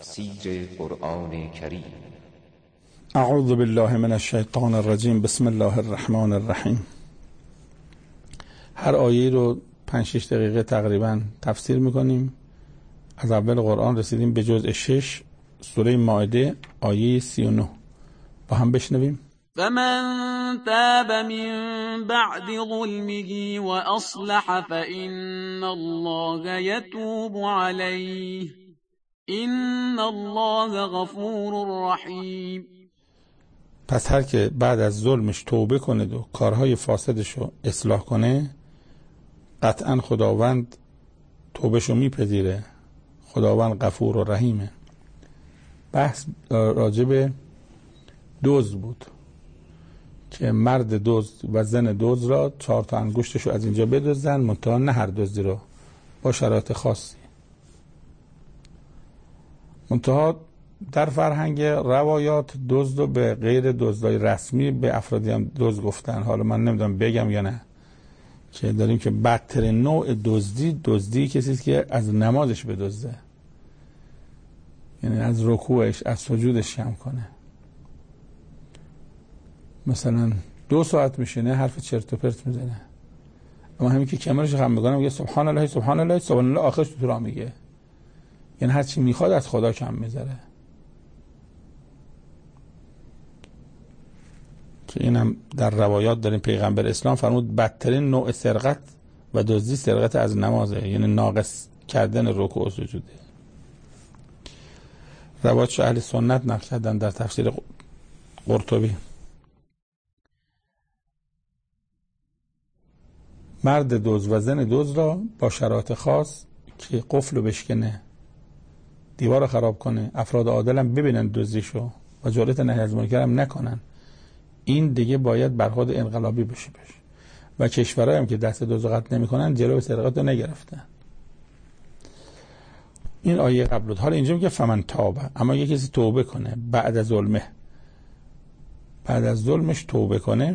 تفسیر قرآن کریم. اعوذ بالله من الشیطان الرجیم. بسم الله الرحمن الرحیم. هر آیه رو 5-6 دقیقه تقریبا تفسیر میکنیم. از اول قرآن رسیدیم به جزء 6 سوره مائده آیه 39. با هم بشنویم. فمن تاب من بعد ظلمه وأصلح فإن الله يتوب عليه إن الله غفور رحیم. پس هر که بعد از ظلمش توبه کنه و کارهای فاسدش رو اصلاح کنه، قطعا خداوند توبهشو میپذیره. خداوند غفور و رحیمه. بحث راجب دزد بود که مرد دزد و زن دزد را 4 تا انگشتشو از اینجا بدزدن، منتها نه هر دزدی رو، با شرایط خاصی. منتها در فرهنگ روایات دزد رو به غیر دزدای رسمی به افرادی هم دزد گفتن. حالا من نمیدونم بگم یا نه، که داریم که بدترین نوع دزدی کسی است که از نمازش بدزده، یعنی از رکوعش، از سجودش کم کنه. مثلا 2 ساعت میشینه حرف چرت و پرت میزنه، اما همین که کمرش خم میکنه میگه سبحان الله سبحان الله سبحان الله، آخرش تو راه میگه، یعنی هر چی میخواد از خدا کم میذاره. که اینم در روایات داریم پیغمبر اسلام فرمود بدترین نوع سرقت و دزدی سرقت از نمازه، یعنی ناقص کردن رکوع و سجوده. روایاتش اهل سنت نقل کردن در تفسیر قرطبی. مرد دزد و زن دزد را با شرایط خاص که قفل رو بشکنه، دیوار رو خراب کنه، افراد عادل هم ببینن دزدیشو و جرأت نهی از منکر هم نکنن، این دیگه باید برخورد انقلابی بشه. و کشورهایی هم که دست دزد قطع نمی‌کنن جلوی سرقت رو نگرفتن. این آیه قبل بود. حالا اینجا میگه فمن تابه، اما یه کسی توبه کنه بعد از ظلمه، بعد از ظلمش توبه کنه.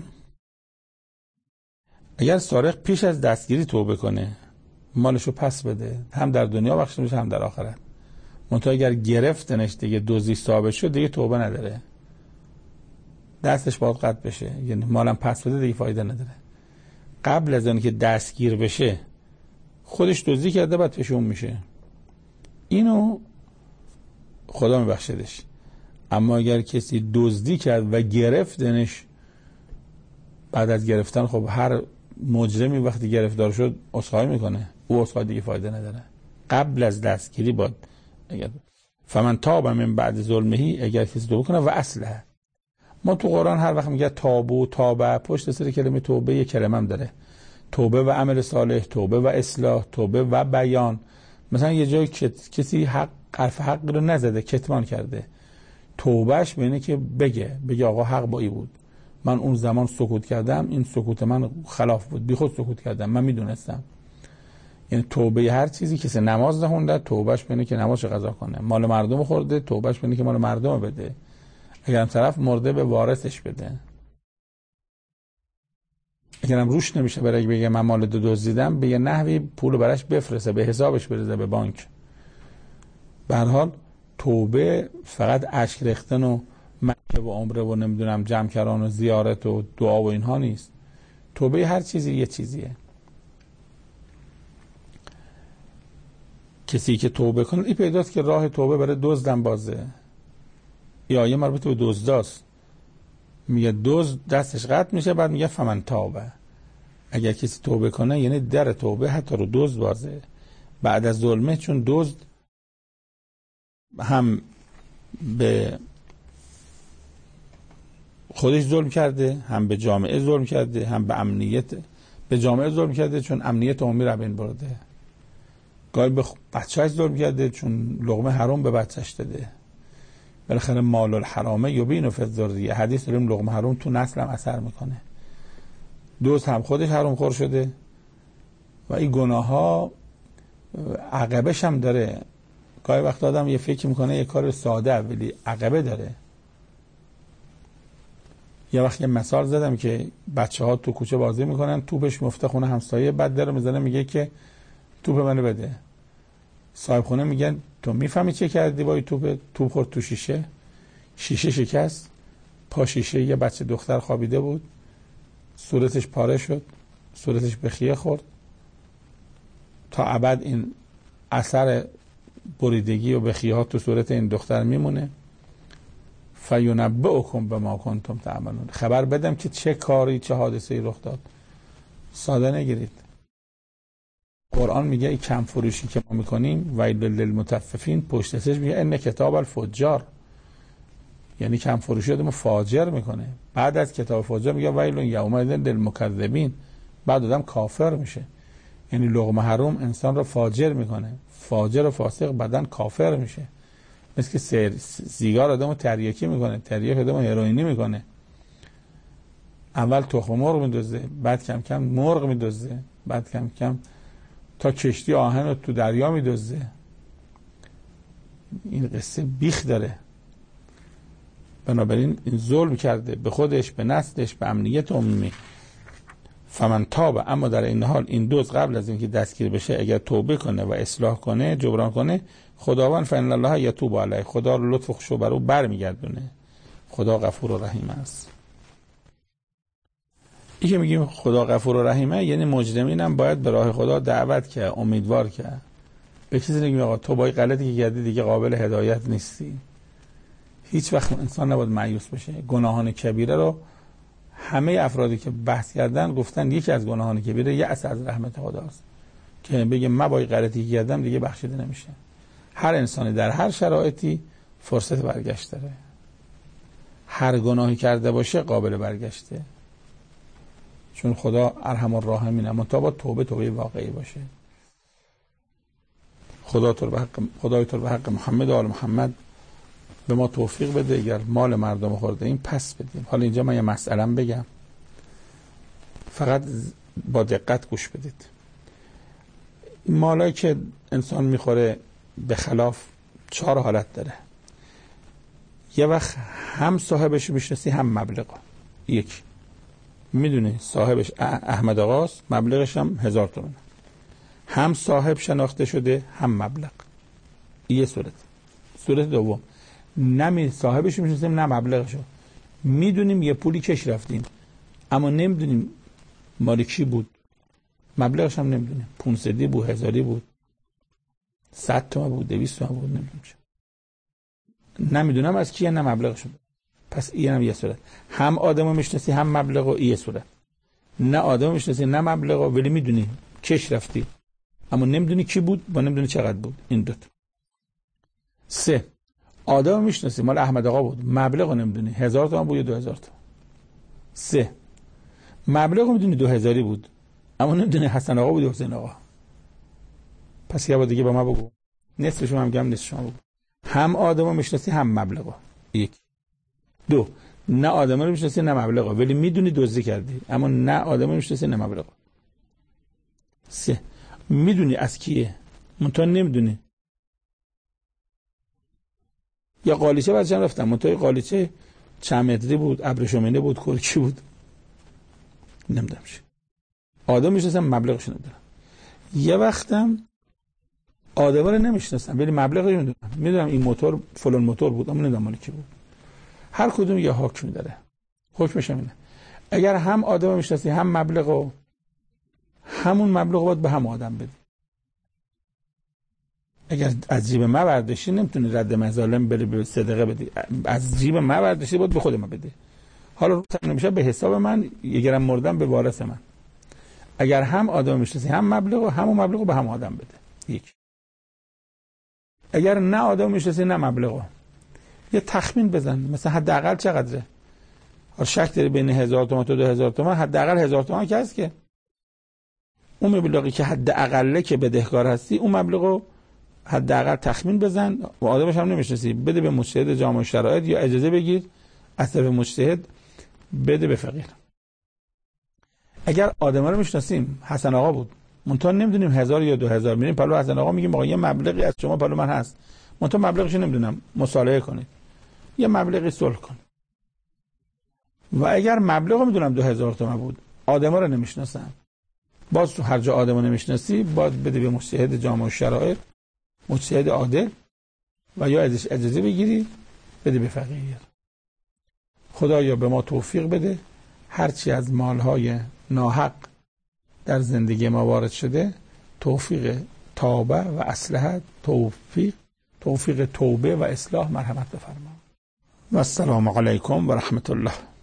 اگر سارق پیش از دستگیری توبه کنه، مالشو پس بده، هم در دنیا بخشیده میشه هم در آخرت. منتها اگر گرفتنش دیگه دزدی ثابت شد دیگه توبه نداره، دستش باید قطع بشه، یعنی مالم پس بده دیگه فایده نداره. قبل از اون که دستگیر بشه خودش دزدی کرده بعد پشون میشه، اینو خدا میبخشدش. اما اگر کسی دزدی کرد و گرفتنش، بعد از گرفتن خب هر مجرمی وقتی گرفتار شد عذرخواهی میکنه، او عذرخواهی دیگه فایده نداره. قبل از دستگیری باید اگر فمن تاب من بعد ظلمه، اگر کسی توبه کنه و اصلح. ما تو قرآن هر وقت میگه تاب و تابه، پشت سر کلمه توبه یک کلمه هم داره، توبه و عمل صالح، توبه و اصلاح، توبه و بیان. مثلا یه جای کسی حرف حق رو نزده، کتمان کرده، توبهش به اینه که بگه آقا حق با ای بود، من اون زمان سکوت کردم، این سکوت من خلاف بود، بی خود سکوت کردم، من میدونستم. یعنی توبه هر چیزی، کسی نماز نخونده توبهش به اینه که نمازش قضا کنه، مال مردم خورده توبهش به اینه که مال مردم بده، اگرم طرف مرده به وارثش بده، اگرم روش نمیشه برای بگه من مال دزدیدم، به یه نحوی پولو براش بفرسته، به حسابش بریزه، به بانک. به هر حال توبه فقط اشک ریختن و مکه و عمره و نمیدونم جمع کردن و زیارت و دعا و اینها نیست. توبه هر چیزی یه چیزیه. کسی که توبه کنه، این پیداست که راه توبه برای دزدم بازه. این آیه مربوط به دزداست. میگه دزد دستش قطع میشه، بعد میگه فمن تابه، اگر کسی توبه کنه یعنی در توبه حتی رو دزد بازه بعد از ظلمه. چون دزد هم به خودش ظلم کرده، هم به جامعه ظلم کرده، هم به امنیت. به جامعه ظلم کرده چون امنیت عمومی رو بین برده، گاهی به بچه‌اش ظلم کرده چون لقمه حرام به بچه‌اش داده. بالاخره مال الحرام یبین فی الذریه، حدیث داریم لقمه حرام تو نسل هم اثر میکنه. دوست هم خودش حرام خور شده و این گناه ها عقبش هم داره. گاهی وقت آدم یه فکر میکنه یه کار ساده ولی عقبه داره. یه وقت یه مثال زدم که بچه ها تو کوچه بازی میکنن، توپش میفته خونه همسایه، بعد در میزنه میگه که توپ منو بده. صاحب خونه میگن تو میفهمی چه کردی با توپ خورد تو شیشه شکست، پا شیشه یه بچه دختر خوابیده بود، صورتش پاره شد، صورتش به خیه خورد، تا ابد این اثر بریدگی و بخیه ها تو صورت این دختر میمونه. فینبئکم بما کنتم تعملون، خبر بدم که چه کاری چه حادثه‌ای رخ داد. ساده نگیرید. قرآن میگه این کم فروشی که ما میکنیم ویل للمطففین، پشت سرش میگه ان کتاب الفجار، یعنی کم فروشی آدمو فاجر میکنه. بعد از کتاب فجار میگه ویل یومئذ للمکذبین، بعد آدم کافر میشه. یعنی لقمه حرام انسان رو فاجر میکنه، فاجر و فاسق بعدن کافر میشه. مثل که سیگار آدمو تریاکی میکنه، تریاک آدمو هروئینی میکنه. اول تخم مرغ میدزده، بعد کم کم مرغ میدزده، بعد کم کم تا کشتی آهن رو تو دریا میدزده. این قصه بیخ داره. بنابراین این ظلم کرده به خودش، به نسلش، به امنیت عمومی. فمن تاب، اما در این حال این دوز قبل از اینکه دستگیر بشه اگر توبه کنه و اصلاح کنه، جبران کنه، خداوند فإن الله یتوب علیه، خدا رو لطف و خوشو بر او برمیگردونه. خدا غفور و رحیم است. این که میگیم خدا غفور و رحیمه، یعنی مجرمین هم باید به راه خدا دعوت کرد، امیدوار کرد. به کسی نگیم آقا تو با این غلطی که کردی دیگه قابل هدایت نیستی. هیچ وقت انسان نباید مایوس بشه. گناهان کبیره رو همه افرادی که بحث کردن گفتن یکی از گناهان کبیره یأس از رحمت خداست، که بگه من با این غلطی که کردم دیگه بخشیده نمیشه. هر انسانی در هر شرایطی فرصت برگشت داره. هر گناهی کرده باشه قابل برگشته، چون خدا ارحم الراحمین، اما تا با توبه واقعی باشه. خدای تو به حق محمد و آل محمد به ما توفیق بده اگر مال مردم خورده این پس بدیم. حالا اینجا من یه مسئله بگم، فقط با دقت گوش بدید. این مالایی که انسان میخوره به خلاف 4 حالت داره. یه وقت هم صاحبش میشناسی هم مبلغ. یک میدونی صاحبش احمد آقاست، مبلغش هم 1000 تومنه. هم صاحب شناخته شده هم مبلغ. یه صورت. صورت دوم نه صاحبش میشناسیم نه مبلغشو، میدونیم یه پولی کش رفتیم اما نمیدونیم مال کی بود، مبلغش هم نمیدونیم، 500 بود، 1000 بود، 100 تومن بود، 200 تومن بود، نمیدونم از کیه نه مبلغشو. پس این هم یه صورت. هم آدمو میشناسی هم مبلغ، و یه صورت. نه آدمو میشناسی نه مبلغ ولی میدونی کش رفتی اما نمیدونی کی بود و نمیدونی چقدر بود. این دو تا. 3 آدمو میشناسی مال احمد آقا بود، مبلغو نمیدونی 1000 تومن بود یا 2000 تومن. 3 مبلغو میدونی 2000 بود اما نمیدونی حسن آقا بود یا حسین آقا. پس یه بار دیگه با ما بگو، نصفشو هم گم نصفشو بگو. هم آدمو میشناسی هم مبلغو. 1 2 نه آدمو رو میشناسی نه مبلغو ولی میدونی دزدی کردی اما نه آدمو میشناسی نه مبلغو. 3 میدونی از کیه منتها نمیدونی. یا قالیچه بچه‌م رفتم منتها قالیچه چند متری بود، ابریشمینه بود، کرکی بود، نمیدونم چی. آدم میشناسم مبلغش ندارم. یه وقتم آدما رو نمیشناسم ولی مبلغش میدونم این موتور فلان موتور بود اما نمیدونم مال کی بود. هر کدوم یه حکمی داره. حکمش اینه اگر هم آدم میشناسی هم مبلغو، همون مبلغ باید به هم آدم بدی. اگر از جیب ما برداشتی نمیتونی رد مظالم بری به صدقه بدی، از جیب ما برداشتی باید به خود من بدی. حالا رو نمیشه به حساب من، اگرم مردم به وارث من. اگر هم آدم میشناسی هم مبلغ، همون مبلغو به هم آدم بده. 1 اگر نه آدم میشناسی نه مبلغو، یه تخمین بزن مثلا حداقل چقدره. حالا شک داری بین 1000 تومان تا 2000 تومان، حداقل 1000 تومان که هست که اون مبلغی که حداقله که بدهکار هستی اون مبلغو حداقل تخمین بزن و آدمش هم نمیشناسی بده به مجتهد جامع الشرایط یا اجازه بگیر از طرف مجتهد بده به فقیر. اگر آدما رو میشناسیم حسن آقا بود منتها نمیدونیم 1000 یا 2000 میریم پلو حسن آقا میگیم آقا یه مبلغی از شما پلو من هست منتها مبلغش نمیدونم، مصالحه کنید یه مبلغی صلح کن. و اگر مبلغو میدونم 2000 تومان بود آدما رو نمیشناسم، باز تو هر جا آدمو نمیشناسی باید بده به مجتهد جامع الشرایط، مجتهد عادل و یا ازش اجازه بگیری بده به فقیر. خدایا به ما توفیق بده هرچی از مالهای ناحق در زندگی ما وارد شده توفیق توبه و اصلاح، توفیق توبه و اصلاح مرحمت بفرما. و السلام علیکم و رحمت الله.